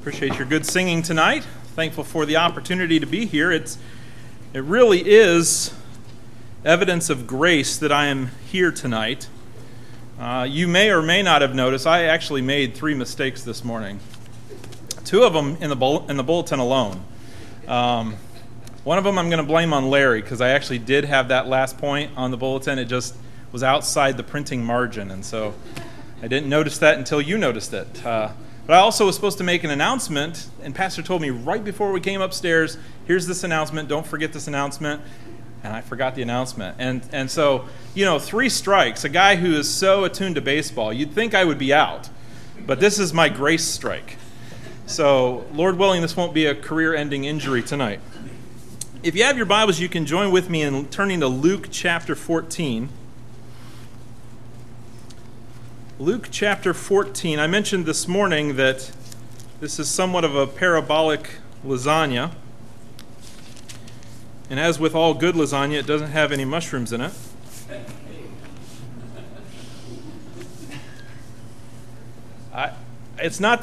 Appreciate your good singing tonight. Thankful for the opportunity to be here. It really is evidence of grace that I am here tonight. You may or may not have noticed I actually made 3 mistakes this morning. 2 of them in the bulletin alone. One of them I'm going to blame on Larry because I actually did have that last point on the bulletin. It just was outside the printing margin, and so I didn't notice that until you noticed it. But I also was supposed to make an announcement, and Pastor told me right before we came upstairs, here's this announcement, don't forget this announcement, and I forgot the announcement. And so, 3 strikes, a guy who is so attuned to baseball, you'd think I would be out, but this is my grace strike. So, Lord willing, this won't be a career-ending injury tonight. If you have your Bibles, you can join with me in turning to Luke chapter 14. Luke chapter 14. I mentioned this morning that this is somewhat of a parabolic lasagna. And as with all good lasagna, it doesn't have any mushrooms in it. It's not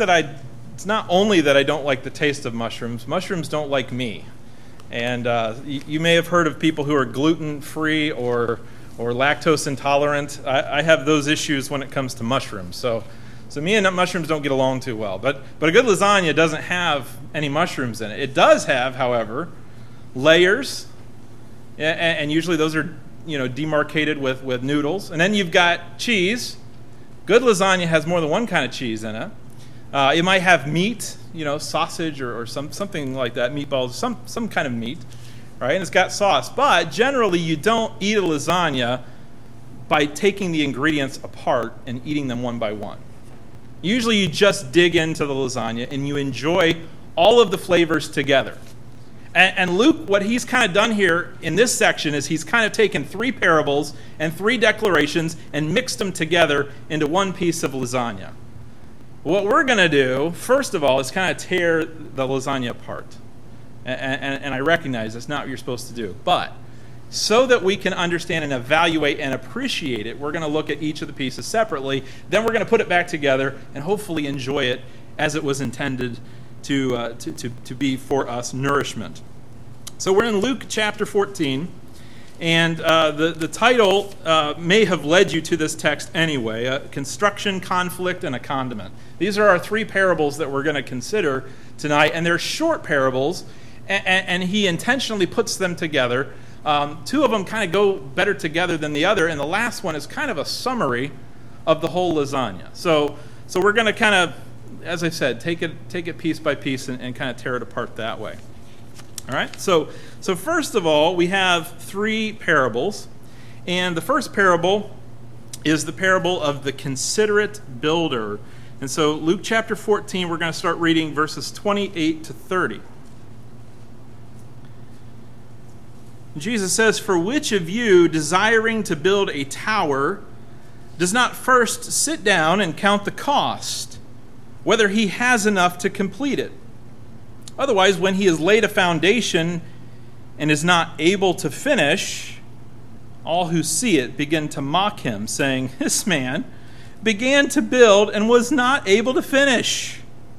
only that I don't like the taste of mushrooms. Mushrooms don't like me. And you may have heard of people who are gluten-free or lactose intolerant. I have those issues when it comes to mushrooms. So me and mushrooms don't get along too well. But a good lasagna doesn't have any mushrooms in it. It does have, however, layers, and usually those are demarcated with noodles. And then you've got cheese. Good lasagna has more than one kind of cheese in it. It might have meat, sausage or something like that, meatballs, some kind of meat. Right? And it's got sauce. But generally, you don't eat a lasagna by taking the ingredients apart and eating them one by one. Usually, you just dig into the lasagna and you enjoy all of the flavors together. And Luke, what he's kind of done here in this section is he's kind of taken 3 parables and 3 declarations and mixed them together into one piece of lasagna. What we're going to do, first of all, is kind of tear the lasagna apart. And I recognize that's not what you're supposed to do. But so that we can understand and evaluate and appreciate it, we're going to look at each of the pieces separately. Then we're going to put it back together and hopefully enjoy it as it was intended to be for us nourishment. So we're in Luke chapter 14. And the title may have led you to this text anyway, construction, conflict, and a condiment. These are our 3 parables that we're going to consider tonight, and they're short parables, and he intentionally puts them together. 2 of them kind of go better together than the other, and the last one is kind of a summary of the whole lasagna. So we're going to kind of, as I said, take it piece by piece and kind of tear it apart that way. All right, so first of all, we have 3 parables, and the first parable is the parable of the considerate builder. And so Luke chapter 14, we're going to start reading verses 28 to 30. Jesus says, "For which of you, desiring to build a tower, does not first sit down and count the cost, whether he has enough to complete it? Otherwise, when he has laid a foundation and is not able to finish, all who see it begin to mock him, saying, 'This man began to build and was not able to finish.'"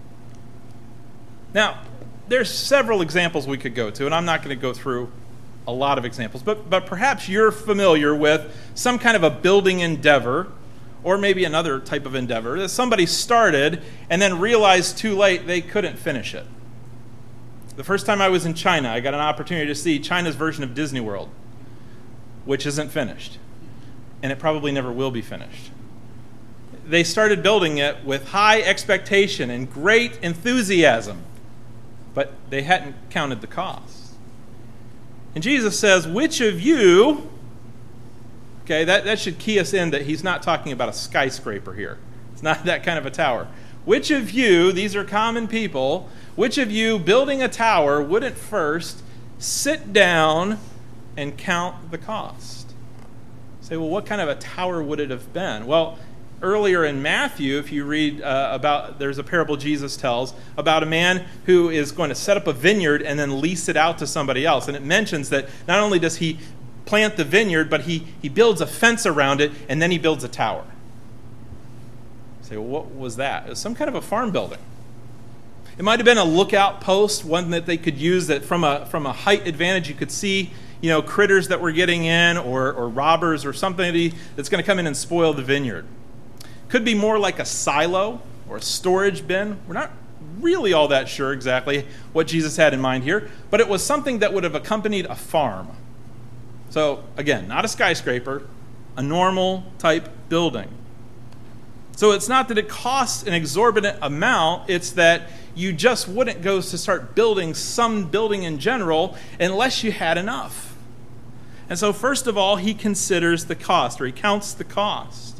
Now, there's several examples we could go to, and I'm not going to go through a lot of examples, but perhaps you're familiar with some kind of a building endeavor, or maybe another type of endeavor, that somebody started and then realized too late they couldn't finish it. The first time I was in China, I got an opportunity to see China's version of Disney World, which isn't finished, and it probably never will be finished. They started building it with high expectation and great enthusiasm, but they hadn't counted the cost. And Jesus says, which of you, okay, that should key us in that he's not talking about a skyscraper here. It's not that kind of a tower. Which of you, these are common people, which of you building a tower wouldn't first sit down and count the cost? Say, well, what kind of a tower would it have been? Well, earlier in Matthew, if you read there's a parable Jesus tells about a man who is going to set up a vineyard and then lease it out to somebody else. And it mentions that not only does he plant the vineyard, but he builds a fence around it, and then he builds a tower. You say, well, what was that? It was some kind of a farm building. It might have been a lookout post, one that they could use that from a height advantage you could see, critters that were getting in or robbers or something that's going to come in and spoil the vineyard. Could be more like a silo or a storage bin. We're not really all that sure exactly what Jesus had in mind here, but it was something that would have accompanied a farm. So again, not a skyscraper, a normal type building. So it's not that it costs an exorbitant amount, it's that you just wouldn't go to start building some building in general unless you had enough. And so first of all, he considers the cost, or he counts the cost.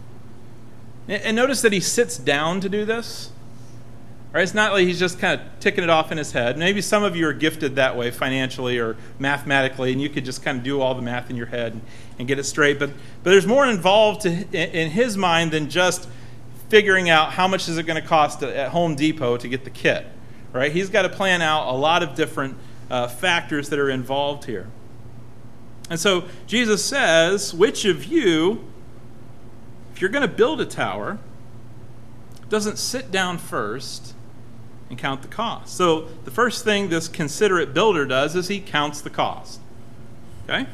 And notice that he sits down to do this. Right? It's not like he's just kind of ticking it off in his head. Maybe some of you are gifted that way financially or mathematically, and you could just kind of do all the math in your head and get it straight. But there's more involved in his mind than just figuring out how much is it going to cost at Home Depot to get the kit. Right? He's got to plan out a lot of different factors that are involved here. And so Jesus says, which of you, if you're going to build a tower, doesn't sit down first and count the cost? So the first thing this considerate builder does is he counts the cost. Okay?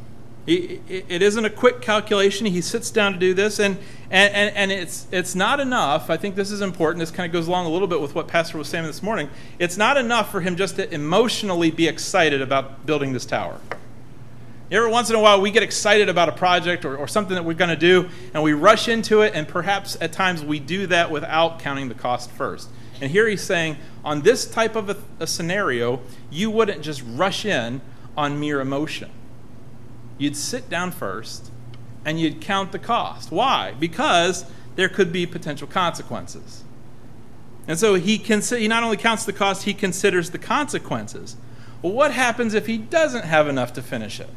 It isn't a quick calculation. He sits down to do this, and it's not enough. I think this is important. This kind of goes along a little bit with what Pastor was saying this morning. It's not enough for him just to emotionally be excited about building this tower. Every once in a while, we get excited about a project or something that we're going to do, and we rush into it, and perhaps at times we do that without counting the cost first. And here he's saying, on this type of a scenario, you wouldn't just rush in on mere emotion. You'd sit down first, and you'd count the cost. Why? Because there could be potential consequences. And so he not only counts the cost, he considers the consequences. Well, what happens if he doesn't have enough to finish it?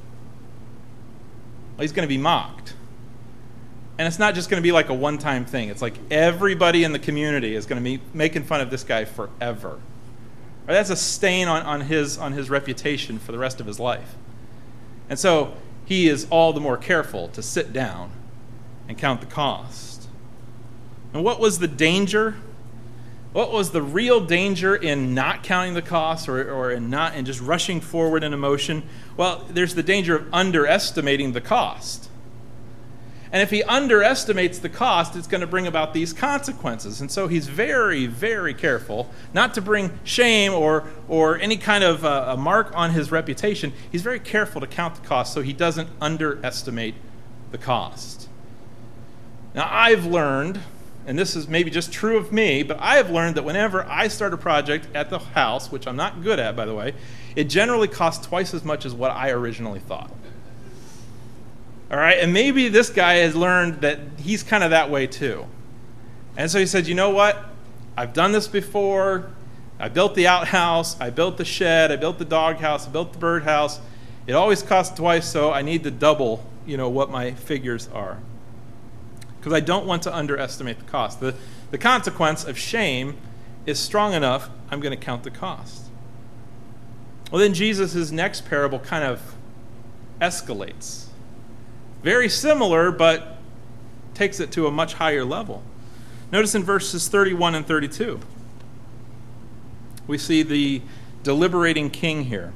Well, he's going to be mocked. And it's not just going to be like a one-time thing. It's like everybody in the community is going to be making fun of this guy forever. Right? That's a stain on his reputation for the rest of his life. And so he is all the more careful to sit down and count the cost. And what was the danger? What was the real danger in not counting the cost or in just rushing forward in emotion? Well, there's the danger of underestimating the cost. And if he underestimates the cost, it's going to bring about these consequences. And so he's very, very careful not to bring shame or any kind of a mark on his reputation. He's very careful to count the cost so he doesn't underestimate the cost. Now, I've learned, and this is maybe just true of me, but I have learned that whenever I start a project at the house, which I'm not good at, by the way, it generally costs twice as much as what I originally thought. All right, and maybe this guy has learned that he's kind of that way too. And so he said, you know what? I've done this before. I built the outhouse. I built the shed. I built the doghouse. I built the birdhouse. It always costs twice, so I need to double, what my figures are. Because I don't want to underestimate the cost. The consequence of shame is strong enough, I'm going to count the cost. Well, then Jesus' next parable kind of escalates. Very similar, but takes it to a much higher level. Notice in verses 31 and 32, we see the deliberating king here.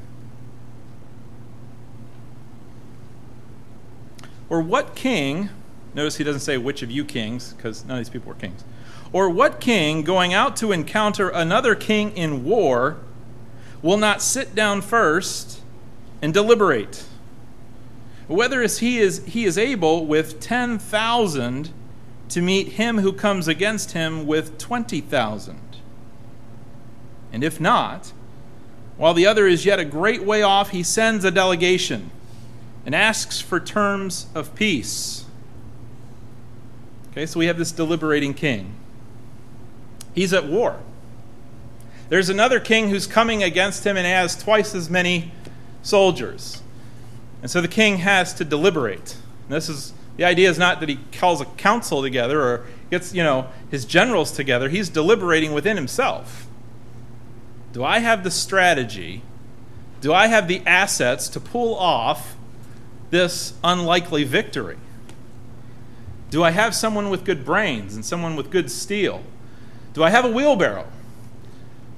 Or what king, notice he doesn't say which of you kings, because none of these people were kings. Or what king, going out to encounter another king in war, will not sit down first and deliberate, whether he is able with 10,000 to meet him who comes against him with 20,000. And if not, while the other is yet a great way off, he sends a delegation and asks for terms of peace. Okay, so we have this deliberating king. He's at war. There's another king who's coming against him and has twice as many soldiers. And so the king has to deliberate. And the idea is not that he calls a council together or gets, his generals together. He's deliberating within himself. Do I have the strategy? Do I have the assets to pull off this unlikely victory? Do I have someone with good brains and someone with good steel? Do I have a wheelbarrow?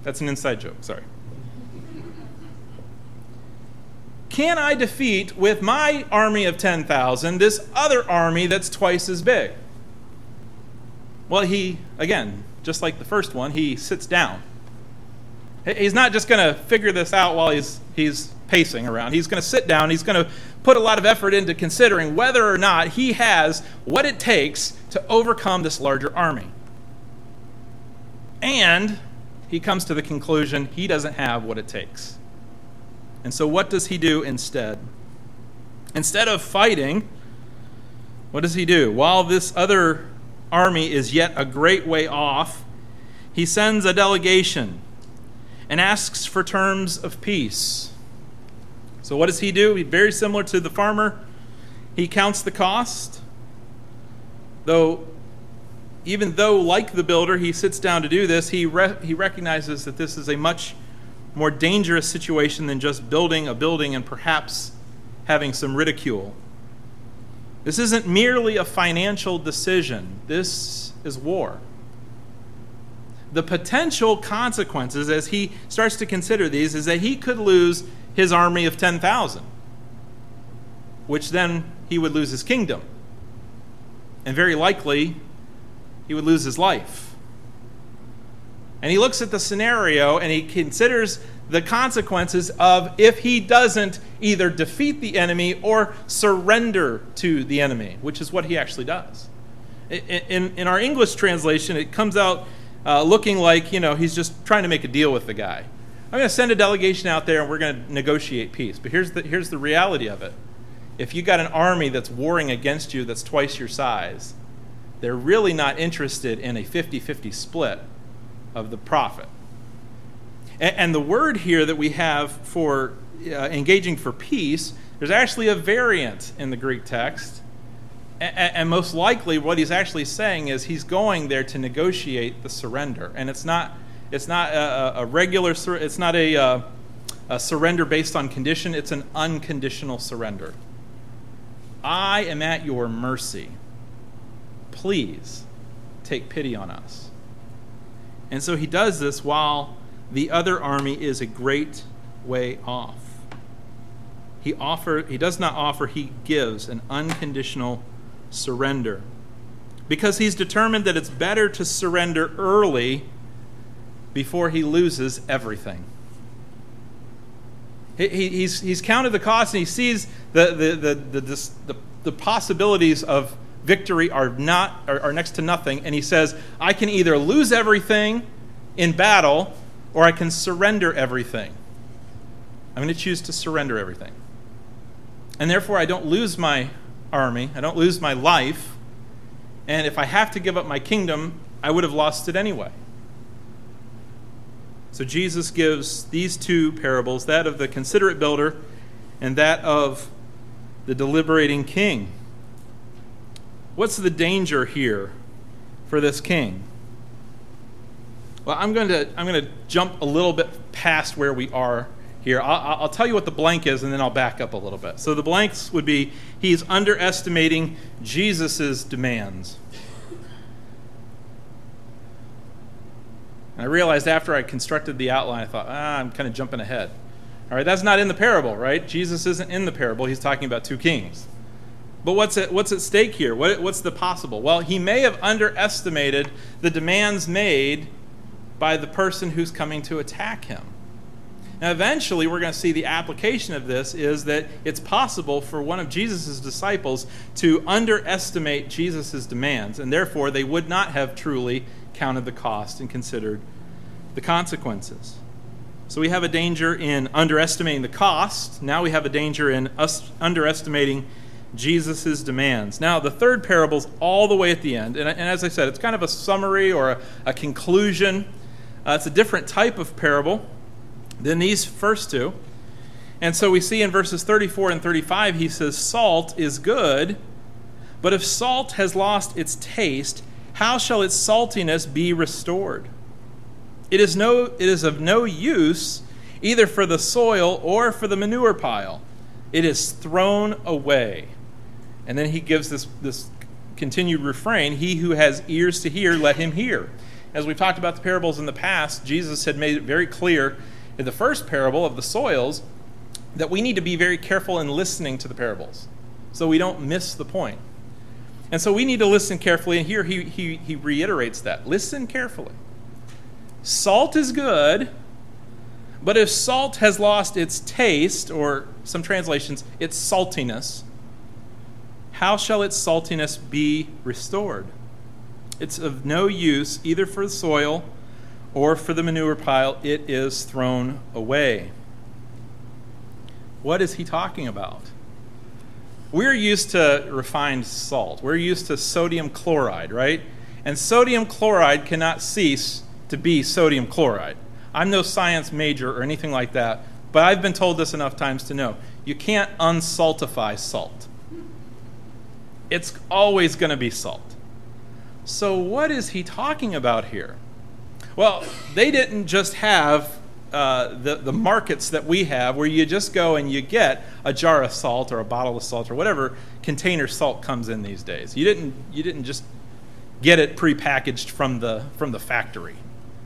That's an inside joke, sorry. Can I defeat with my army of 10,000 this other army that's twice as big? Well, he, again, just like the first one, he sits down. He's not just going to figure this out while he's pacing around. He's going to sit down. He's going to put a lot of effort into considering whether or not he has what it takes to overcome this larger army. And he comes to the conclusion he doesn't have what it takes. And so what does he do instead? Instead of fighting, what does he do? While this other army is yet a great way off, he sends a delegation and asks for terms of peace. So what does he do? He's very similar to the farmer. He counts the cost. Even though, like the builder, he sits down to do this, he recognizes that this is a much more dangerous situation than just building a building and perhaps having some ridicule. This isn't merely a financial decision. This is war. The potential consequences, as he starts to consider these, is that he could lose his army of 10,000, which then he would lose his kingdom. And very likely, he would lose his life. And he looks at the scenario and he considers the consequences of if he doesn't either defeat the enemy or surrender to the enemy, which is what he actually does. In our English translation, it comes out looking like, he's just trying to make a deal with the guy. I'm going to send a delegation out there and we're going to negotiate peace. But here's the reality of it. If you got an army that's warring against you that's twice your size, they're really not interested in a 50-50 split of the profit. And the word here that we have for engaging for peace, there's actually a variant in the Greek text. And most likely what he's actually saying is he's going there to negotiate the surrender. And it's not a regular, it's not a surrender based on condition, it's an unconditional surrender. I am at your mercy. Please take pity on us. And so he does this while the other army is a great way off. He does not offer, he gives an unconditional surrender. Because he's determined that it's better to surrender early before he loses everything. He's counted the cost and he sees the possibilities of victory are next to nothing, and he says, I can either lose everything in battle or I can surrender everything. I'm going to choose to surrender everything. And therefore I don't lose my army, I don't lose my life, and if I have to give up my kingdom, I would have lost it anyway. So Jesus gives these two parables, that of the considerate builder and that of the deliberating king. What's the danger here for this king? Well, I'm going to jump a little bit past where we are here. I'll tell you what the blank is, and then I'll back up a little bit. So the blanks would be he's underestimating Jesus' demands. And I realized after I constructed the outline, I thought, I'm kind of jumping ahead. All right, that's not in the parable, right? Jesus isn't in the parable. He's talking about two kings. But what's at stake here? What's the possible? Well, he may have underestimated the demands made by the person who's coming to attack him. Now, eventually, we're going to see the application of this is that it's possible for one of Jesus' disciples to underestimate Jesus' demands, and therefore they would not have truly counted the cost and considered the consequences. So we have a danger in underestimating the cost. Now we have a danger in us underestimating Jesus' demands. Now, the third parable's all the way at the end. And as I said, it's kind of a summary or a conclusion. It's a different type of parable than these first two. And so we see in verses 34 and 35, he says, salt is good, but if salt has lost its taste, how shall its saltiness be restored? It is of no use either for the soil or for the manure pile. It is thrown away. And then he gives this continued refrain, he who has ears to hear, let him hear. as we've talked about the parables in the past, Jesus had made it very clear in the first parable of the soils that we need to be very careful in listening to the parables so we don't miss the point. And so we need to listen carefully, and here he reiterates that. Listen carefully. Salt is good, but if salt has lost its taste, or some translations, its saltiness, how shall its saltiness be restored? It's of no use either for the soil or for the manure pile. It is thrown away. What is he talking about? We're used to refined salt. We're used to sodium chloride, right? And sodium chloride cannot cease to be sodium chloride. I'm no science major or anything like that, but I've been told this enough times to know you can't unsaltify salt. It's always going to be salt. So what is he talking about here? Well, they didn't just have the markets that we have where you just go and you get a jar of salt or a bottle of salt or whatever container salt comes in these days. You didn't just get it prepackaged from the factory.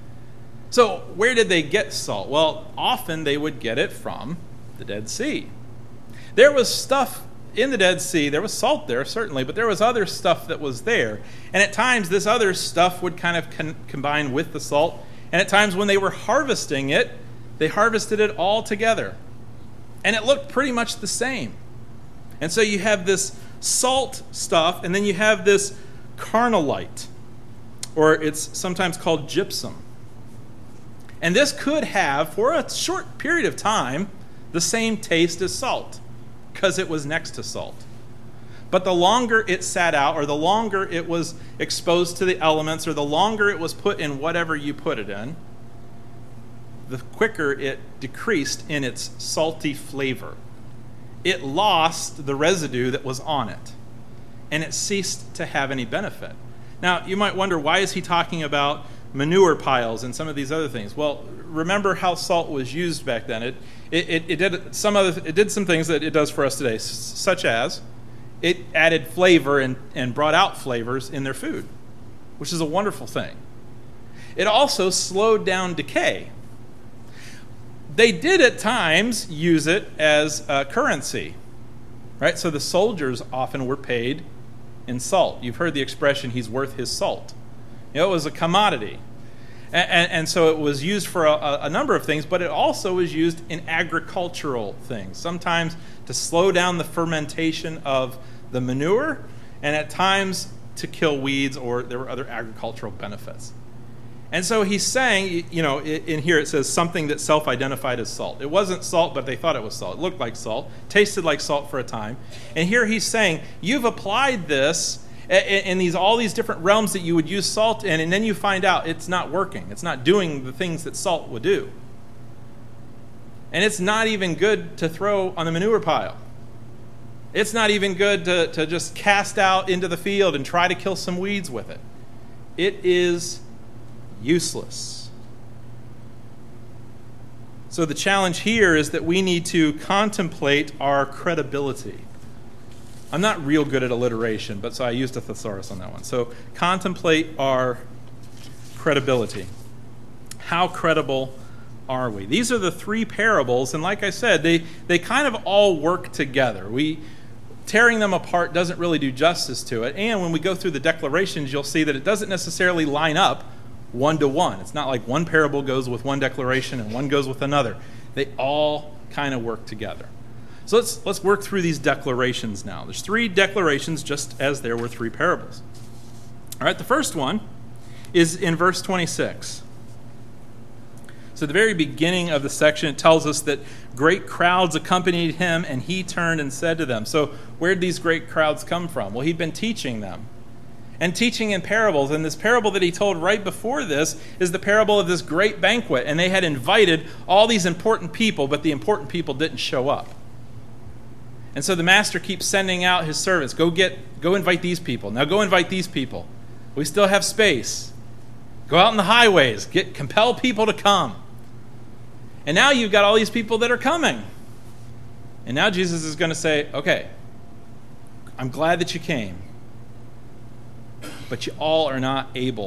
So where did they get salt? Well, often they would get it from the Dead Sea. There was stuff in the Dead Sea. There was salt there, certainly, but there was other stuff that was there. And at times, this other stuff would kind of combine with the salt. And at times when they were harvesting it, they harvested it all together. And it looked pretty much the same. And so you have this salt stuff, and then you have this carnallite, or it's sometimes called gypsum. And this could have, for a short period of time, the same taste as salt, because it was next to salt. But the longer it sat out, or the longer it was exposed to the elements, or the longer it was put in whatever you put it in, the quicker it decreased in its salty flavor. It lost the residue that was on it, and it ceased to have any benefit. Now, you might wonder, why is he talking about manure piles and some of these other things? Well, remember how salt was used back then. It did some things that it does for us today, such as it added flavor and brought out flavors in their food, which is a wonderful thing. It also slowed down decay. They did at times use it as currency, right? So the soldiers often were paid in salt. You've heard the expression, he's worth his salt. You know, it was a commodity. And so it was used for a number of things, but it also was used in agricultural things, sometimes to slow down the fermentation of the manure, and at times to kill weeds, or there were other agricultural benefits. And so he's saying, you know, in here it says something that self-identified as salt. It wasn't salt, but they thought it was salt. It looked like salt, tasted like salt for a time. And here he's saying, you've applied this in all these different realms that you would use salt in, and then you find out it's not working. It's not doing the things that salt would do. And it's not even good to throw on the manure pile. It's not even good to just cast out into the field and try to kill some weeds with it. It is useless. So the challenge here is that we need to contemplate our credibility. I'm not real good at alliteration, but so I used a thesaurus on that one. So contemplate our credibility. How credible are we? These are the three parables, and like I said, they kind of all work together. Tearing them apart doesn't really do justice to it, and when we go through the declarations, you'll see that it doesn't necessarily line up one-to-one. It's not like one parable goes with one declaration and one goes with another. They all kind of work together. So let's work through these declarations now. There's three declarations, just as there were three parables. All right, the first one is in verse 26. So at the very beginning of the section, it tells us that great crowds accompanied him, and he turned and said to them. So where did these great crowds come from? Well, he'd been teaching them, and teaching in parables. And this parable that he told right before this is the parable of this great banquet. And they had invited all these important people, but the important people didn't show up. And so the master keeps sending out his servants, go invite these people. Now go invite these people. We still have space. Go out in the highways, compel people to come. And now you've got all these people that are coming. And now Jesus is going to say, okay, I'm glad that you came, but you all are not able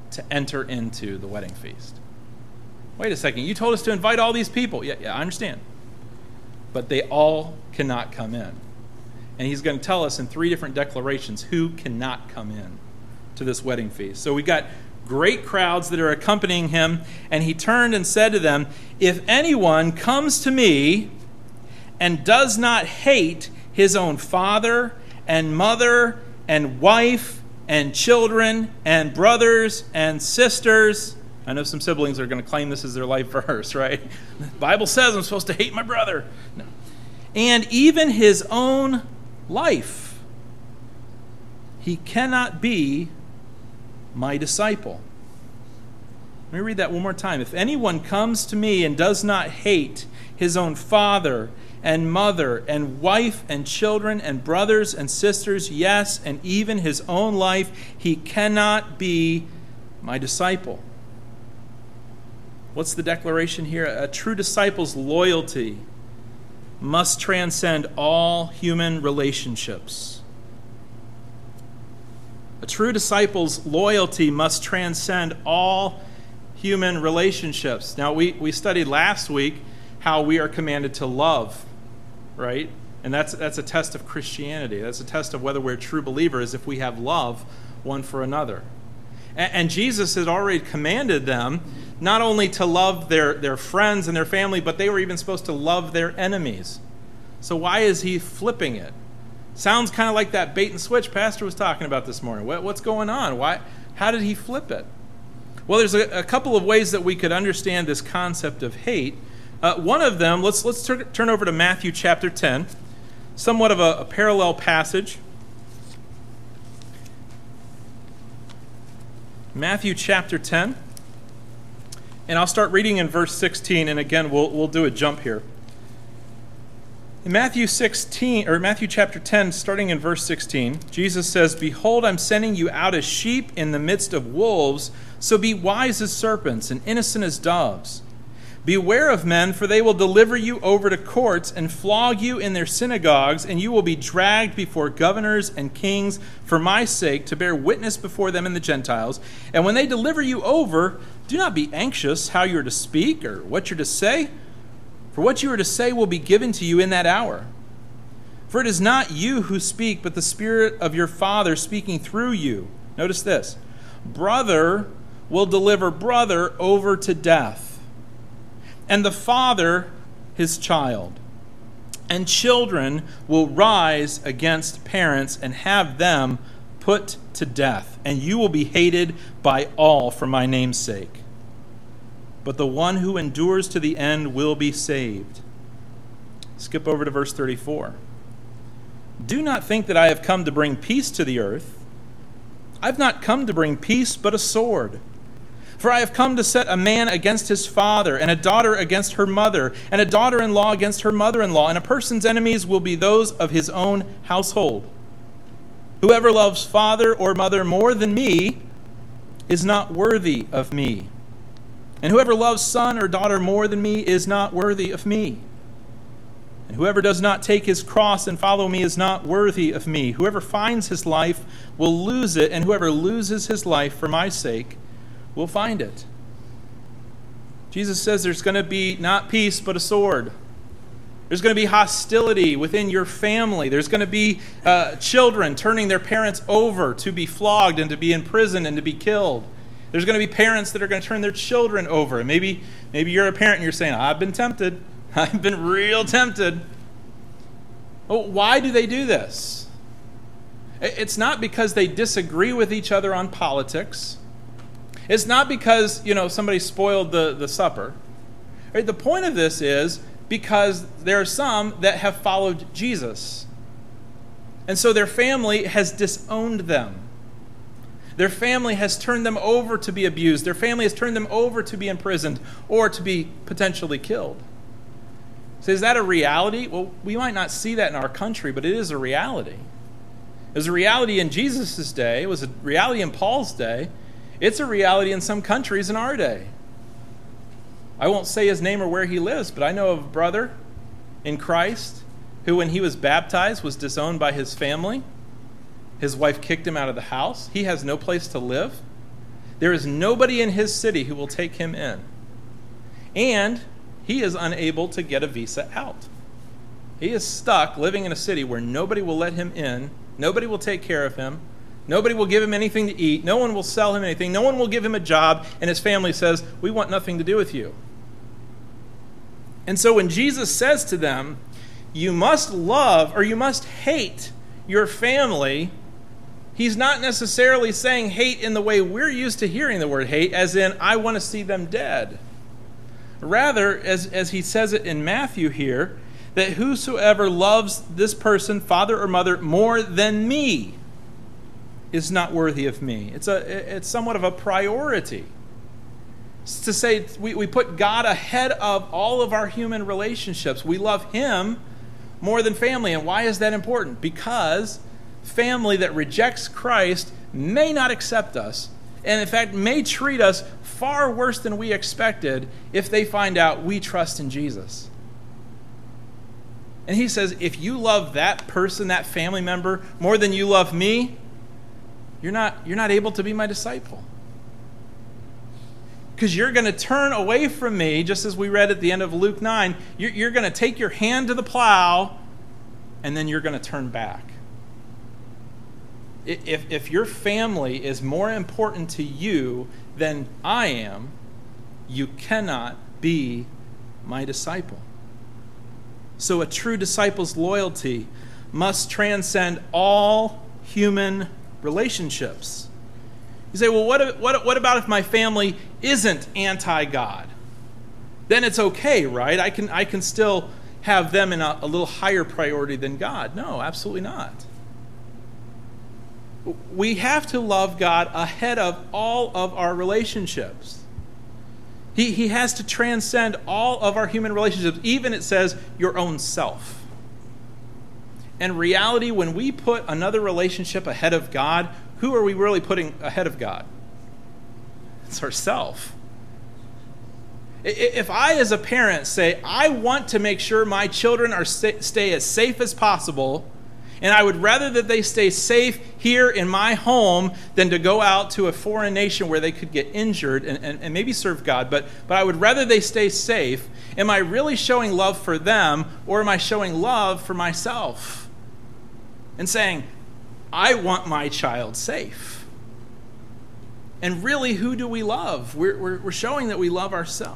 to enter into the wedding feast. Wait a second, you told us to invite all these people. Yeah, I understand. But they all cannot come in. And he's going to tell us in 3 different declarations who cannot come in to this wedding feast. So we got great crowds that are accompanying him, and he turned and said to them, "If anyone comes to me and does not hate his own father and mother and wife and children and brothers and sisters," I know some siblings are going to claim this is their life verse, right? The Bible says I'm supposed to hate my brother. No. "And even his own life, he cannot be my disciple." Let me read that one more time. "If anyone comes to me and does not hate his own father and mother and wife and children and brothers and sisters, yes, and even his own life, he cannot be my disciple." What's the declaration here? A true disciple's loyalty must transcend all human relationships. A true disciple's loyalty must transcend all human relationships. Now, we studied last week how we are commanded to love, right? And that's a test of Christianity. That's a test of whether we're true believers if we have love one for another. And Jesus had already commanded them not only to love their friends and their family, but they were even supposed to love their enemies. So why is he flipping it? Sounds kind of like that bait and switch Pastor was talking about this morning. What's going on? How did he flip it? Well, there's a couple of ways that we could understand this concept of hate. One of them, let's turn over to Matthew chapter 10, somewhat of a parallel passage. Matthew chapter 10, and I'll start reading in verse 16, and again, we'll do a jump here. In Matthew chapter 10, starting in verse 16, Jesus says, "Behold, I'm sending you out as sheep in the midst of wolves, so be wise as serpents and innocent as doves. Beware of men, for they will deliver you over to courts and flog you in their synagogues, and you will be dragged before governors and kings for my sake to bear witness before them and the Gentiles. And when they deliver you over, do not be anxious how you are to speak or what you're to say, for what you are to say will be given to you in that hour. For it is not you who speak, but the Spirit of your Father speaking through you." Notice this. "Brother will deliver brother over to death, and the father his child. And children will rise against parents and have them put to death. And you will be hated by all for my name's sake. But the one who endures to the end will be saved." Skip over to verse 34. "Do not think that I have come to bring peace to the earth. I've not come to bring peace, but a sword. For I have come to set a man against his father, and a daughter against her mother, and a daughter-in-law against her mother-in-law, and a person's enemies will be those of his own household. Whoever loves father or mother more than me is not worthy of me. And whoever loves son or daughter more than me is not worthy of me. And whoever does not take his cross and follow me is not worthy of me. Whoever finds his life will lose it, and whoever loses his life for my sake will find it." Jesus says there's going to be not peace, but a sword. There's going to be hostility within your family. There's going to be children turning their parents over to be flogged and to be imprisoned and to be killed. There's going to be parents that are going to turn their children over. And maybe you're a parent and you're saying, "I've been tempted. I've been real tempted." Well, why do they do this? It's not because they disagree with each other on politics. It's not because, somebody spoiled the supper. Right? The point of this is because there are some that have followed Jesus. And so their family has disowned them. Their family has turned them over to be abused. Their family has turned them over to be imprisoned or to be potentially killed. So is that a reality? Well, we might not see that in our country, but it is a reality. It was a reality in Jesus' day. It was a reality in Paul's day. It's a reality in some countries in our day. I won't say his name or where he lives, but I know of a brother in Christ who, when he was baptized, was disowned by his family. His wife kicked him out of the house. He has no place to live. There is nobody in his city who will take him in. And he is unable to get a visa out. He is stuck living in a city where nobody will let him in, nobody will take care of him, nobody will give him anything to eat, no one will sell him anything, no one will give him a job, and his family says, "We want nothing to do with you." And so when Jesus says to them, "You must love or you must hate your family," he's not necessarily saying hate in the way we're used to hearing the word hate, as in, I want to see them dead. Rather, as he says it in Matthew here, that whosoever loves this person, father or mother, more than me is not worthy of me. It's somewhat of a priority. It's to say we put God ahead of all of our human relationships. We love him more than family. And why is that important? Because family that rejects Christ may not accept us, and in fact may treat us far worse than we expected if they find out we trust in Jesus. And he says, if you love that person, that family member, more than you love me, you're not able to be my disciple. Because you're going to turn away from me, just as we read at the end of Luke 9. You're going to take your hand to the plow, and then you're going to turn back. If your family is more important to you than I am, you cannot be my disciple. So a true disciple's loyalty must transcend all human relationships. You say, well, what about if my family isn't anti-God? Then it's okay, right? I can still have them in a little higher priority than God. No, absolutely not. We have to love God ahead of all of our relationships. He has to transcend all of our human relationships, even, it says, your own self. In reality, when we put another relationship ahead of God, who are we really putting ahead of God? It's ourself. If I, as a parent, say, I want to make sure my children stay as safe as possible, and I would rather that they stay safe here in my home than to go out to a foreign nation where they could get injured and maybe serve God, but I would rather they stay safe, am I really showing love for them, or am I showing love for myself? And saying, I want my child safe. And really, who do we love? We're showing that we love ourselves.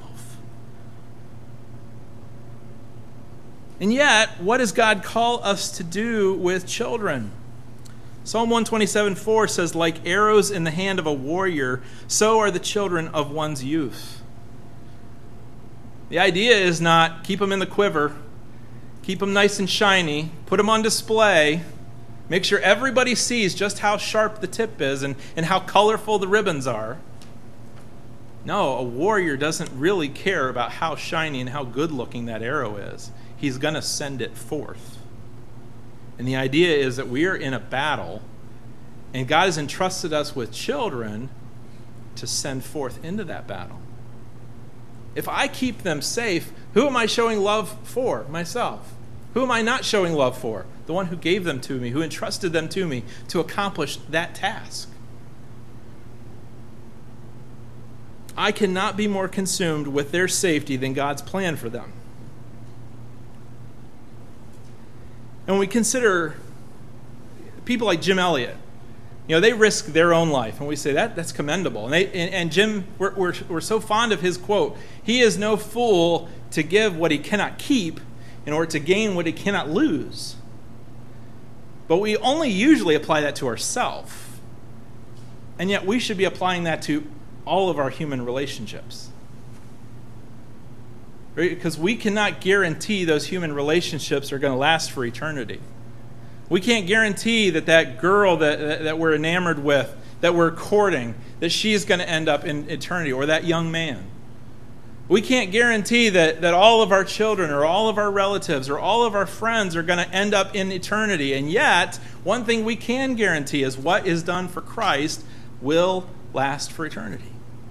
And yet, what does God call us to do with children? Psalm 127:4 says, like arrows in the hand of a warrior, so are the children of one's youth. The idea is not keep them in the quiver, keep them nice and shiny, put them on display, make sure everybody sees just how sharp the tip is and how colorful the ribbons are. No, a warrior doesn't really care about how shiny and how good looking that arrow is. He's going to send it forth. And the idea is that we are in a battle, and God has entrusted us with children to send forth into that battle. If I keep them safe, who am I showing love for? Myself. Who am I not showing love for? The one who gave them to me, who entrusted them to me to accomplish that task. I cannot be more consumed with their safety than God's plan for them. And when we consider people like Jim Elliot, they risk their own life, and we say that's commendable. And Jim, we're so fond of his quote: "He is no fool to give what he cannot keep in order to gain what he cannot lose." But we only usually apply that to ourselves, and yet we should be applying that to all of our human relationships. Right? Because we cannot guarantee those human relationships are going to last for eternity. We can't guarantee that girl that we're enamored with, that we're courting, that she's going to end up in eternity, or that young man. We can't guarantee that all of our children or all of our relatives or all of our friends are going to end up in eternity. And yet, one thing we can guarantee is what is done for Christ will last for eternity.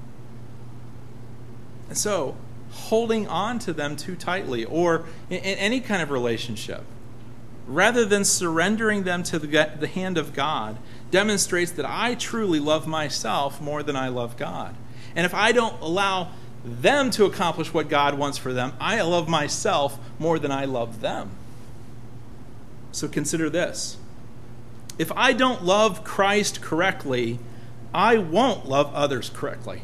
And so, holding on to them too tightly, or in any kind of relationship, rather than surrendering them to the hand of God, demonstrates that I truly love myself more than I love God. And if I don't allow them to accomplish what God wants for them, I love myself more than I love them. So consider this. If I don't love Christ correctly, I won't love others correctly.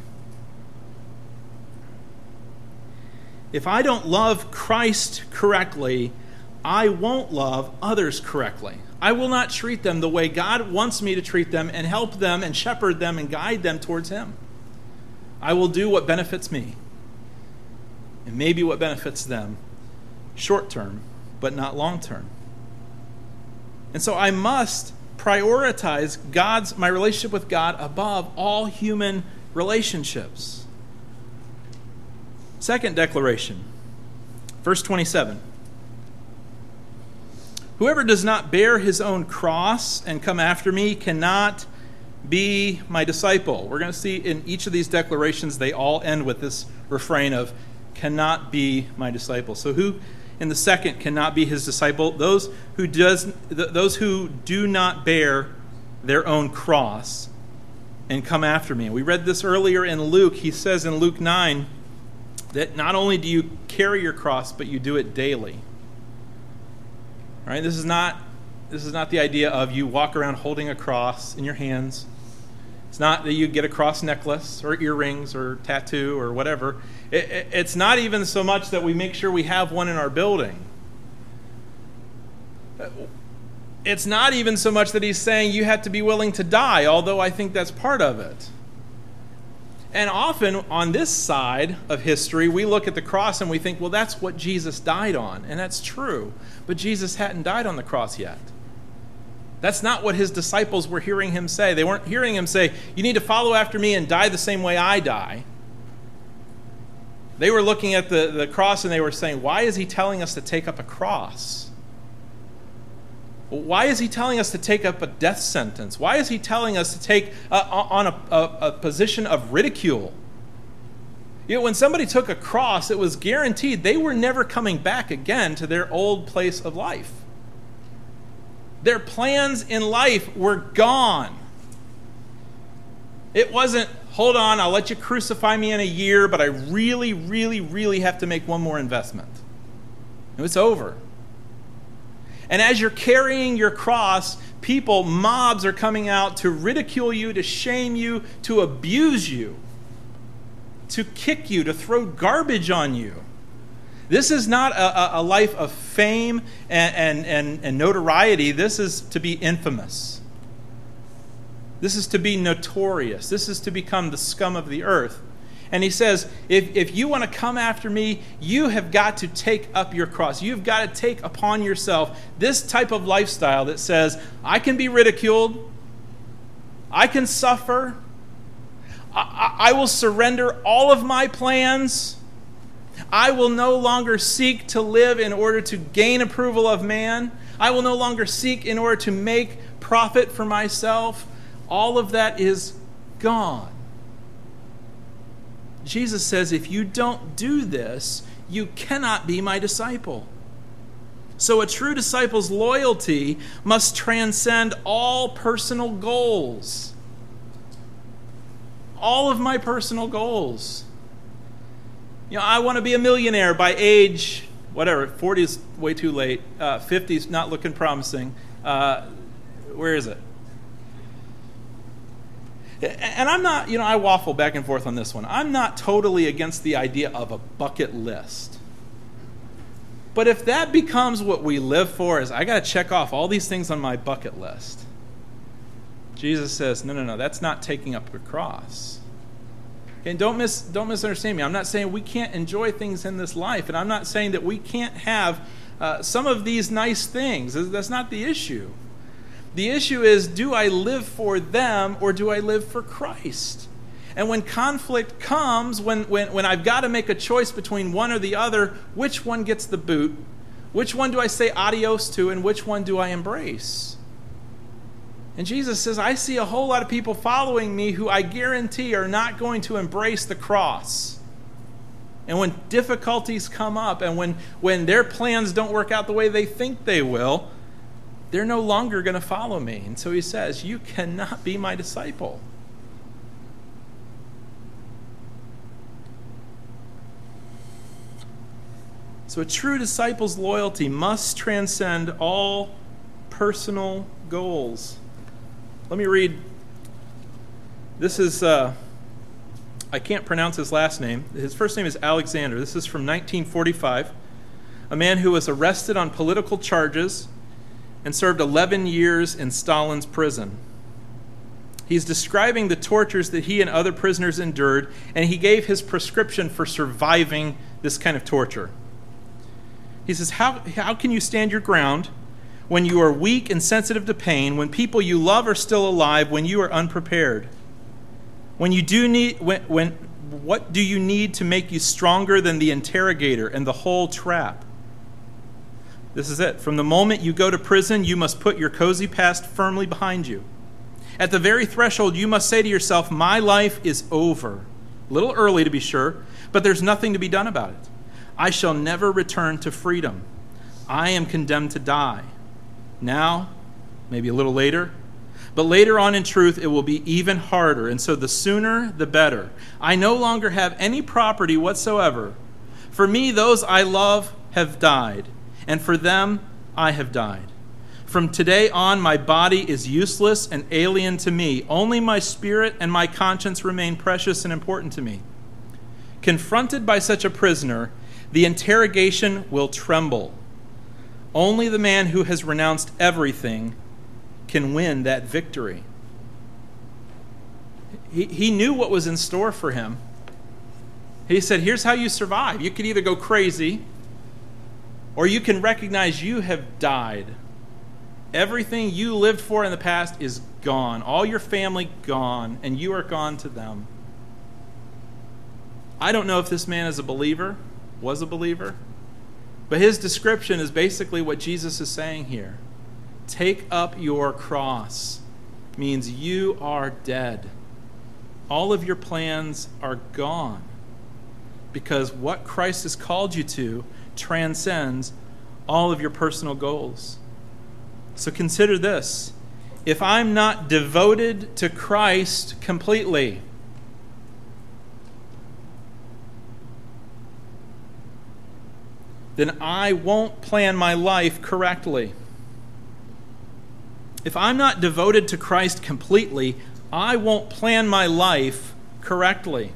If I don't love Christ correctly, I won't love others correctly. I will not treat them the way God wants me to treat them and help them and shepherd them and guide them towards Him. I will do what benefits me and maybe what benefits them short term, but not long term. And so I must prioritize my relationship with God above all human relationships. Second declaration, verse 27. Whoever does not bear his own cross and come after me cannot be my disciple. We're going to see in each of these declarations, they all end with this refrain of cannot be my disciple. So who in the second cannot be his disciple? Those who do not bear their own cross and come after me. We read this earlier in Luke. He says in Luke 9 that not only do you carry your cross, but you do it daily. All right, this is not the idea of you walk around holding a cross in your hands. It's not that you get a cross necklace or earrings or tattoo or whatever. It's not even so much that we make sure we have one in our building. It's not even so much that he's saying you have to be willing to die, although I think that's part of it. And often on this side of history, we look at the cross and we think, well, that's what Jesus died on. And that's true. But Jesus hadn't died on the cross yet. That's not what his disciples were hearing him say. They weren't hearing him say, you need to follow after me and die the same way I die. They were looking at the cross and they were saying, why is he telling us to take up a cross? Why is he telling us to take up a death sentence? Why is he telling us to take on a position of ridicule? You know, when somebody took a cross, it was guaranteed they were never coming back again to their old place of life. Their plans in life were gone. It wasn't, hold on, I'll let you crucify me in a year, but I really, really, really have to make one more investment. And it's over. And as you're carrying your cross, mobs are coming out to ridicule you, to shame you, to abuse you, to kick you, to throw garbage on you. This is not a life of fame and notoriety. This is to be infamous. This is to be notorious. This is to become the scum of the earth. And he says, if you want to come after me, you have got to take up your cross. You've got to take upon yourself this type of lifestyle that says, I can be ridiculed, I can suffer, I will surrender all of my plans, I will no longer seek to live in order to gain approval of man, I will no longer seek in order to make profit for myself. All of that is gone. Jesus says, if you don't do this, you cannot be my disciple. So a true disciple's loyalty must transcend all personal goals. All of my personal goals. You know, I want to be a millionaire by age, whatever, 40 is way too late, 50 is not looking promising. Where is it? And I'm not, I waffle back and forth on this one. I'm not totally against the idea of a bucket list. But if that becomes what we live for, is I got to check off all these things on my bucket list. Jesus says, no, that's not taking up a cross. Okay, and don't misunderstand me. I'm not saying we can't enjoy things in this life, and I'm not saying that we can't have some of these nice things. That's not the issue. The issue is, do I live for them or do I live for Christ? And when conflict comes, when I've got to make a choice between one or the other, which one gets the boot? Which one do I say adios to and which one do I embrace? And Jesus says, I see a whole lot of people following me who I guarantee are not going to embrace the cross. And when difficulties come up and when their plans don't work out the way they think they will, they're no longer going to follow me. And so he says, you cannot be my disciple. So a true disciple's loyalty must transcend all personal goals. Let me read. This is, I can't pronounce his last name. His first name is Alexander. This is from 1945. A man who was arrested on political charges and served 11 years in Stalin's prison. He's describing the tortures that he and other prisoners endured, and he gave his prescription for surviving this kind of torture. He says, how can you stand your ground when you are weak and sensitive to pain, when people you love are still alive, when you are unprepared? What do you need to make you stronger than the interrogator and the whole trap? This is it. From the moment you go to prison, you must put your cozy past firmly behind you. At the very threshold, you must say to yourself, my life is over. A little early to be sure, but there's nothing to be done about it. I shall never return to freedom. I am condemned to die. Now, maybe a little later, but later on in truth, it will be even harder, and so the sooner, the better. I no longer have any property whatsoever. For me, those I love have died, and for them, I have died. From today on, my body is useless and alien to me. Only my spirit and my conscience remain precious and important to me. Confronted by such a prisoner, the interrogation will tremble. Only the man who has renounced everything can win that victory. He knew what was in store for him. He said, here's how you survive. You can either go crazy, or you can recognize you have died. Everything you lived for in the past is gone. All your family gone, and you are gone to them. I don't know if this man is a believer, was a believer, but his description is basically what Jesus is saying here. Take up your cross means you are dead. All of your plans are gone because what Christ has called you to transcends all of your personal goals. So consider this. If I'm not devoted to Christ completely, then I won't plan my life correctly. If I'm not devoted to Christ completely, I won't plan my life correctly.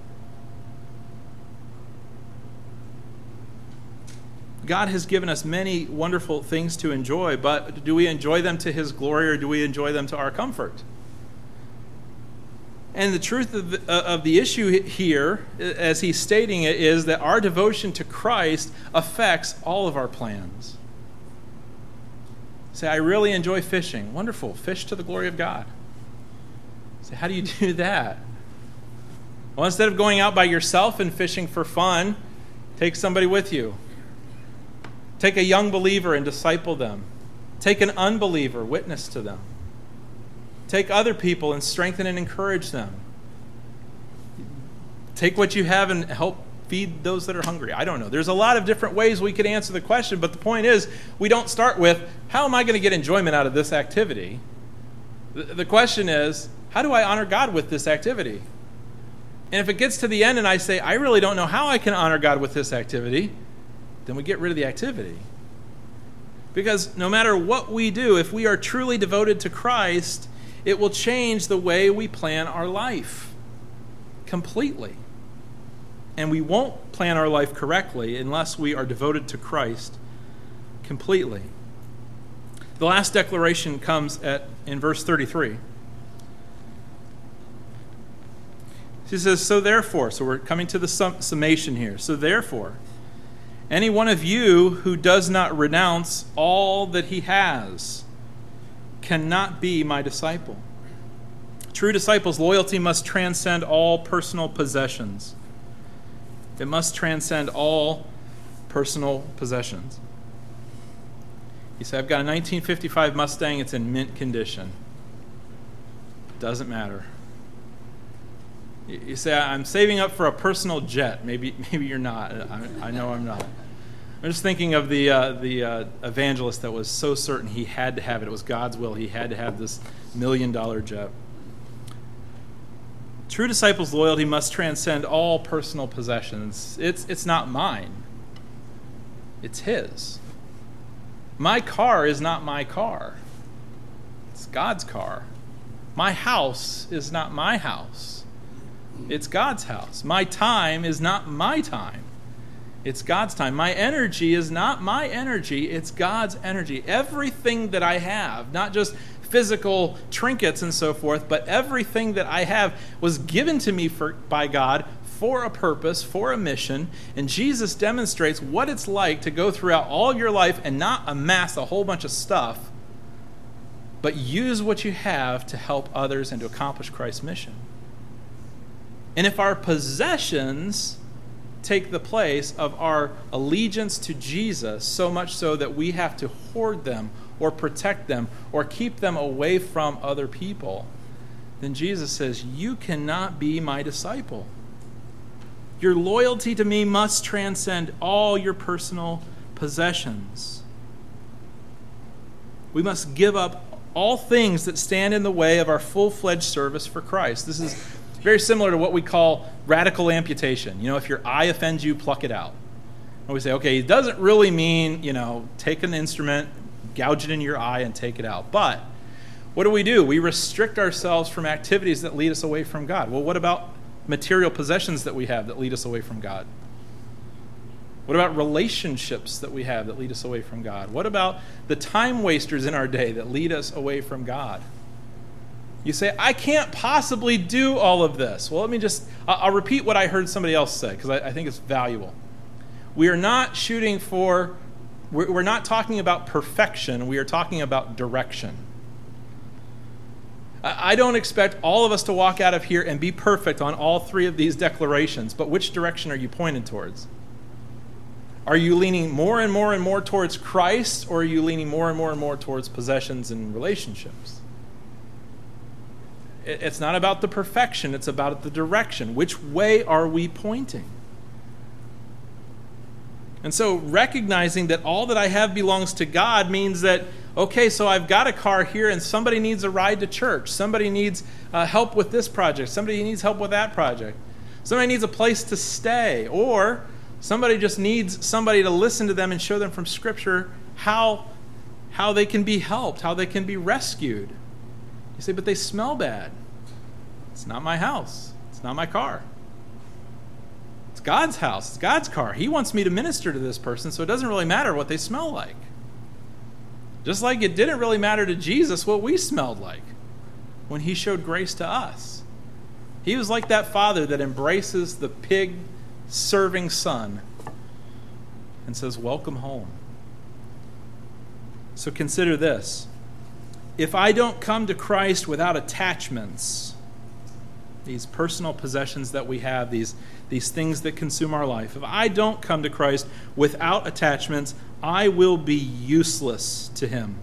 God has given us many wonderful things to enjoy, but do we enjoy them to His glory or do we enjoy them to our comfort? And the truth of the issue here, as he's stating it, is that our devotion to Christ affects all of our plans. Say, I really enjoy fishing. Wonderful. Fish to the glory of God. Say, how do you do that? Well, instead of going out by yourself and fishing for fun, take somebody with you. Take a young believer and disciple them. Take an unbeliever, witness to them. Take other people and strengthen and encourage them. Take what you have and help feed those that are hungry. I don't know. There's a lot of different ways we could answer the question, but the point is, we don't start with, how am I going to get enjoyment out of this activity? The question is, how do I honor God with this activity? And if it gets to the end and I say, I really don't know how I can honor God with this activity, then we get rid of the activity. Because no matter what we do, if we are truly devoted to Christ, it will change the way we plan our life completely. And we won't plan our life correctly unless we are devoted to Christ completely. The last declaration comes in verse 33. She says, so therefore, so we're coming to the summation here. So therefore, any one of you who does not renounce all that he has cannot be my disciple. True disciples' loyalty must transcend all personal possessions. It must transcend all personal possessions. You say, I've got a 1955 Mustang. It's in mint condition. Doesn't matter. You say, I'm saving up for a personal jet. Maybe you're not. I know I'm not. I'm just thinking of the evangelist that was so certain he had to have it. It was God's will. He had to have this $1 million jet. True disciples' loyalty must transcend all personal possessions. It's not mine. It's his. My car is not my car. It's God's car. My house is not my house. It's God's house. My time is not my time. It's God's time. My energy is not my energy. It's God's energy. Everything that I have, not just physical trinkets and so forth, but everything that I have was given to me by God for a purpose, for a mission. And Jesus demonstrates what it's like to go throughout all your life and not amass a whole bunch of stuff, but use what you have to help others and to accomplish Christ's mission. And if our possessions take the place of our allegiance to Jesus, so much so that we have to hoard them or protect them or keep them away from other people, then Jesus says, you cannot be my disciple. Your loyalty to me must transcend all your personal possessions. We must give up all things that stand in the way of our full-fledged service for Christ. This is very similar to what we call radical amputation. If your eye offends you, pluck it out. And we say, okay, it doesn't really mean, take an instrument, gouge it in your eye, and take it out. But what do? We restrict ourselves from activities that lead us away from God. Well, what about material possessions that we have that lead us away from God? What about relationships that we have that lead us away from God? What about the time wasters in our day that lead us away from God? You say, I can't possibly do all of this. Well, I'll repeat what I heard somebody else say because I think it's valuable. We're not talking about perfection. We are talking about direction. I don't expect all of us to walk out of here and be perfect on all three of these declarations, but which direction are you pointed towards? Are you leaning more and more and more towards Christ, or are you leaning more and more and more towards possessions and relationships? It's not about the perfection, it's about the direction. Which way are we pointing? And so recognizing that all that I have belongs to God means that, okay, so I've got a car here and somebody needs a ride to church. Somebody needs help with this project. Somebody needs help with that project. Somebody needs a place to stay. Or somebody just needs somebody to listen to them and show them from Scripture how they can be helped, how they can be rescued. You say, but they smell bad. It's not my house. It's not my car. It's God's house. It's God's car. He wants me to minister to this person, so it doesn't really matter what they smell like. Just like it didn't really matter to Jesus what we smelled like when he showed grace to us. He was like that father that embraces the pig-serving son and says, welcome home. So consider this. If I don't come to Christ without attachments, these personal possessions that we have, these things that consume our life, if I don't come to Christ without attachments, I will be useless to him.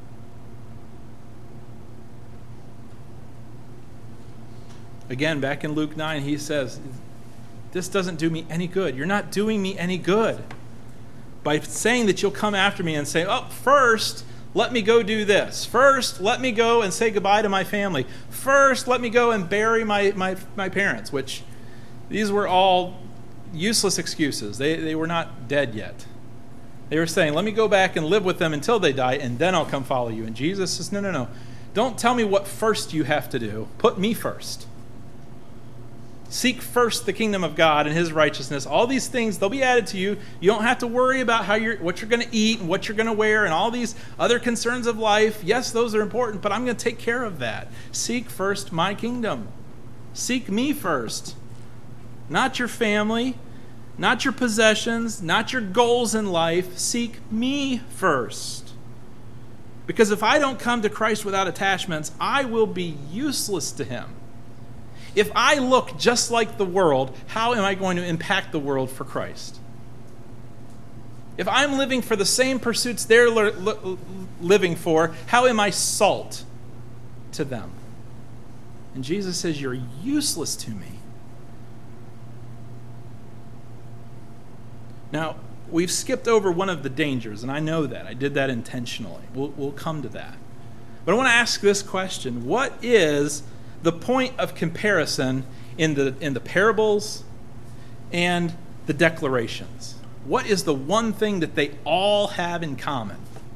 Again, back in Luke 9, he says, this doesn't do me any good. You're not doing me any good by saying that you'll come after me and say, first, let me go do this. First, let me go and say goodbye to my family. First, let me go and bury my parents, which these were all useless excuses. They were not dead yet. They were saying, let me go back and live with them until they die, and then I'll come follow you. And Jesus says, no. Don't tell me what first you have to do. Put me first. Seek first the kingdom of God and his righteousness. All these things, they'll be added to you. You don't have to worry about what you're going to eat and what you're going to wear and all these other concerns of life. Yes, those are important, but I'm going to take care of that. Seek first my kingdom. Seek me first. Not your family, not your possessions, not your goals in life. Seek me first. Because if I don't come to Christ without attachments, I will be useless to him. If I look just like the world, how am I going to impact the world for Christ? If I'm living for the same pursuits they're living for, how am I salt to them? And Jesus says, you're useless to me. Now, we've skipped over one of the dangers, and I know that. I did that intentionally. We'll come to that. But I want to ask this question. What is the point of comparison in the parables and the declarations? What is the one thing that they all have in common?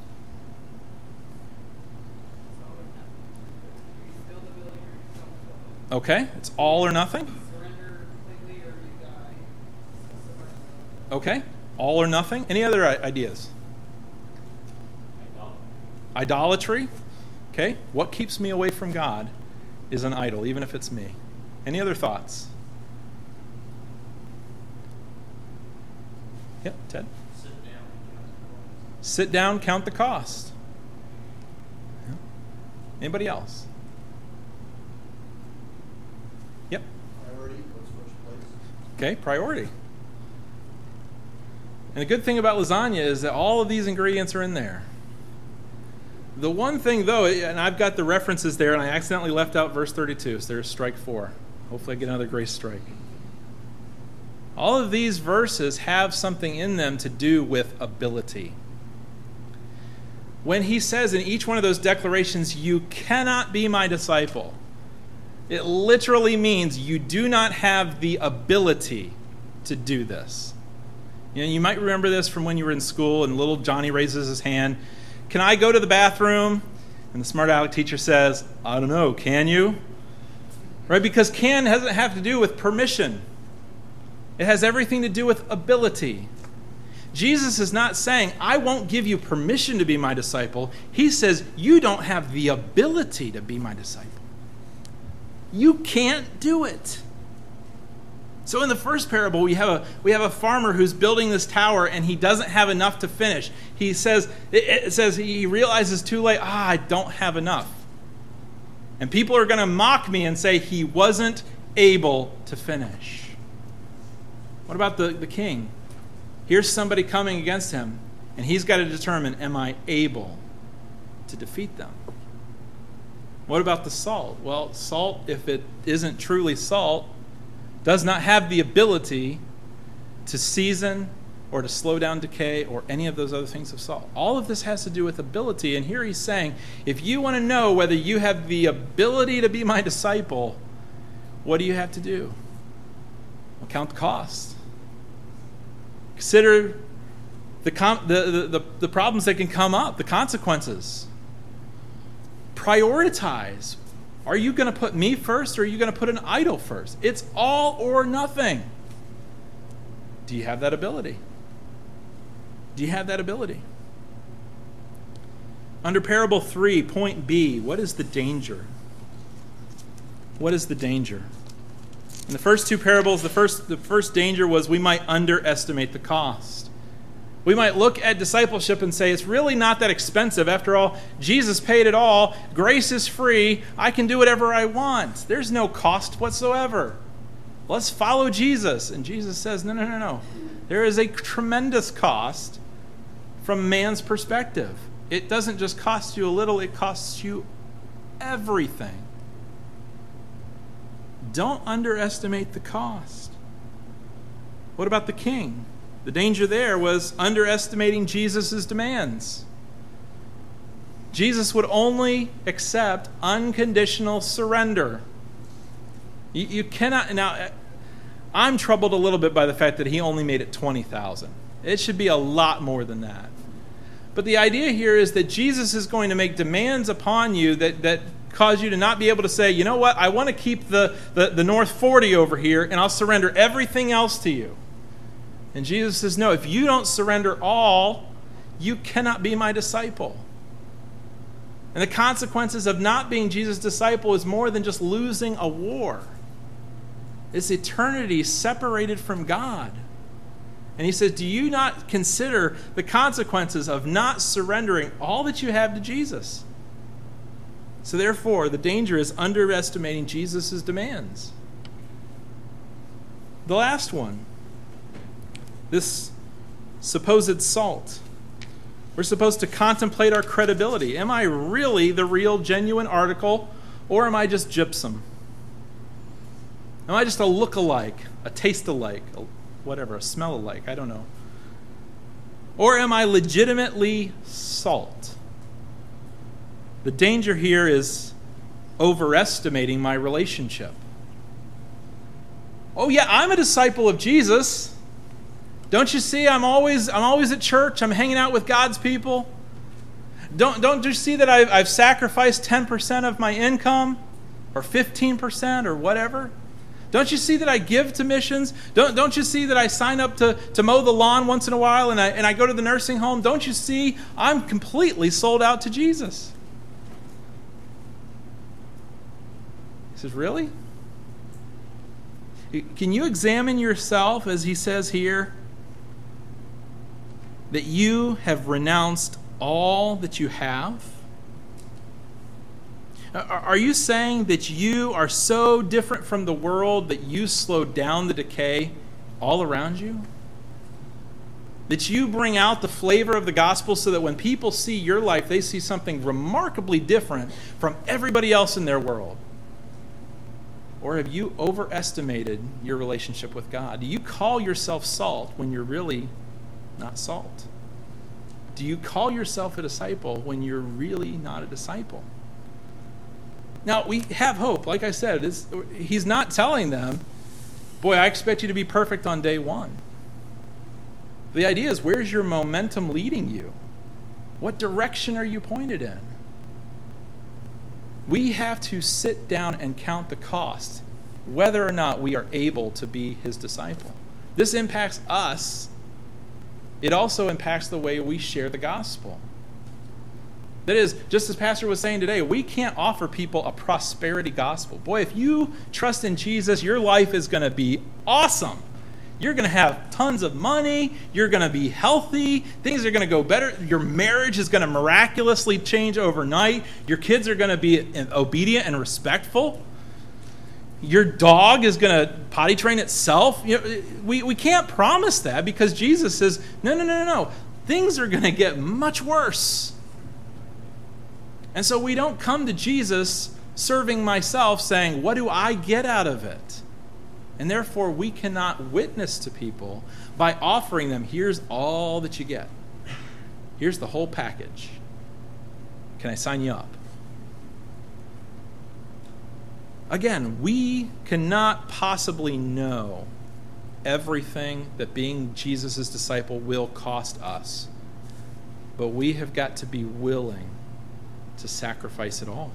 Okay, it's all or nothing? Okay, all or nothing. Any other ideas? Idolatry. Okay, what keeps me away from God is an idol, even if it's me. Any other thoughts? Yep, Ted. Sit down, count the cost. Yeah. Anybody else? Yep. Priority, what's first place? Okay, priority. And the good thing about lasagna is that all of these ingredients are in there. The one thing, though, and I've got the references there, and I accidentally left out verse 32, so there's strike 4. Hopefully I get another grace strike. All of these verses have something in them to do with ability. When he says in each one of those declarations, you cannot be my disciple, it literally means you do not have the ability to do this. You know, you might remember this from when you were in school and little Johnny raises his hand. Can I go to the bathroom? And the smart aleck teacher says, I don't know, can you? Right? Because can doesn't have to do with permission. It has everything to do with ability. Jesus is not saying, I won't give you permission to be my disciple. He says, you don't have the ability to be my disciple. You can't do it. So in the first parable, we have a farmer who's building this tower, and he doesn't have enough to finish. He says, it says he realizes too late, I don't have enough. And people are going to mock me and say he wasn't able to finish. What about the king? Here's somebody coming against him, and he's got to determine, am I able to defeat them? What about the salt? Well, salt, if it isn't truly salt, does not have the ability to season or to slow down decay or any of those other things of salt. All of this has to do with ability, and here he's saying, if you want to know whether you have the ability to be my disciple, what do you have to do? Well, count the cost. Consider the problems that can come up, the consequences. Prioritize. Are you going to put me first, or are you going to put an idol first? It's all or nothing. Do you have that ability? Do you have that ability? Under parable 3, point B, what is the danger? What is the danger? In the first two parables, the first danger was we might underestimate the cost. We might look at discipleship and say, it's really not that expensive. After all, Jesus paid it all. Grace is free. I can do whatever I want. There's no cost whatsoever. Let's follow Jesus. And Jesus says, no. There is a tremendous cost from man's perspective. It doesn't just cost you a little, it costs you everything. Don't underestimate the cost. What about the king? The danger there was underestimating Jesus' demands. Jesus would only accept unconditional surrender. You cannot... Now, I'm troubled a little bit by the fact that he only made it 20,000. It should be a lot more than that. But the idea here is that Jesus is going to make demands upon you that cause you to not be able to say, you know what, I want to keep the North 40 over here, and I'll surrender everything else to you. And Jesus says, no, if you don't surrender all, you cannot be my disciple. And the consequences of not being Jesus' disciple is more than just losing a war. It's eternity separated from God. And he says, do you not consider the consequences of not surrendering all that you have to Jesus? So therefore, the danger is underestimating Jesus' demands. The last one. This supposed salt. We're supposed to contemplate our credibility. Am I really the real, genuine article, or am I just gypsum? Am I just a look-alike, a taste-alike, whatever, a smell-alike? I don't know. Or am I legitimately salt? The danger here is overestimating my relationship. Oh yeah, I'm a disciple of Jesus. Don't you see I'm always at church. I'm hanging out with God's people. Don't you see that I've sacrificed 10% of my income or 15% or whatever? Don't you see that I give to missions? Don't you see that I sign up to mow the lawn once in a while and I go to the nursing home? Don't you see I'm completely sold out to Jesus? He says, really? Can you examine yourself, as he says here, that you have renounced all that you have? Are you saying that you are so different from the world that you slow down the decay all around you? That you bring out the flavor of the gospel so that when people see your life, they see something remarkably different from everybody else in their world? Or have you overestimated your relationship with God? Do you call yourself salt when you're really not salt? Do you call yourself a disciple when you're really not a disciple? Now, we have hope. Like I said, he's not telling them, boy, I expect you to be perfect on day one. The idea is, where's your momentum leading you? What direction are you pointed in? We have to sit down and count the cost, whether or not we are able to be his disciple. This impacts us. It also impacts the way we share the gospel. That is, just as Pastor was saying today, we can't offer people a prosperity gospel. Boy, if you trust in Jesus, your life is going to be awesome. You're going to have tons of money. You're going to be healthy. Things are going to go better. Your marriage is going to miraculously change overnight. Your kids are going to be obedient and respectful. Your dog is going to potty train itself. We can't promise that because Jesus says, no. Things are going to get much worse. And so we don't come to Jesus serving myself saying, what do I get out of it? And therefore, we cannot witness to people by offering them, here's all that you get. Here's the whole package. Can I sign you up? Again, we cannot possibly know everything that being Jesus' disciple will cost us. But we have got to be willing to sacrifice it all.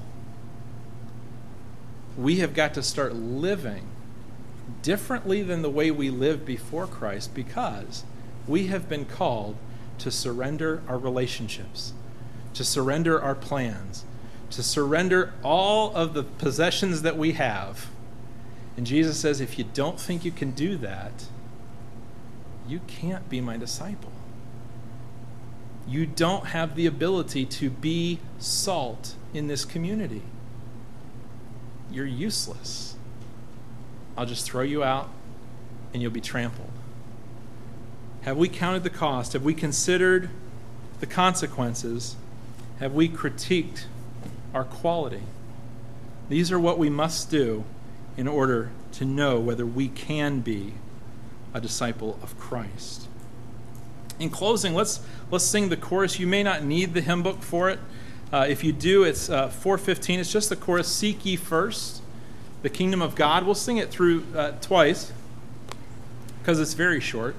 We have got to start living differently than the way we lived before Christ because we have been called to surrender our relationships, to surrender our plans, to surrender all of the possessions that we have. And Jesus says, if you don't think you can do that, you can't be my disciple. You don't have the ability to be salt in this community. You're useless. I'll just throw you out and you'll be trampled. Have we counted the cost? Have we considered the consequences? Have we critiqued our quality? These are what we must do in order to know whether we can be a disciple of Christ. In closing, let's sing the chorus. You may not need the hymn book for it. If you do, it's 415. It's just the chorus, Seek Ye First the Kingdom of God. We'll sing it through twice because it's very short.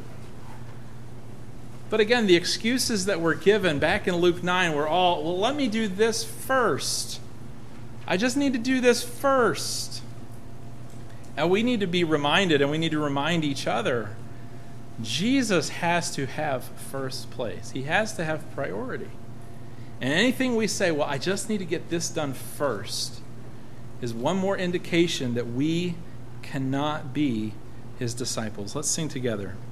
But again, the excuses that were given back in Luke 9 were all, well, let me do this first. I just need to do this first. And we need to be reminded, and we need to remind each other, Jesus has to have first place. He has to have priority. And anything we say, well, I just need to get this done first, is one more indication that we cannot be his disciples. Let's sing together.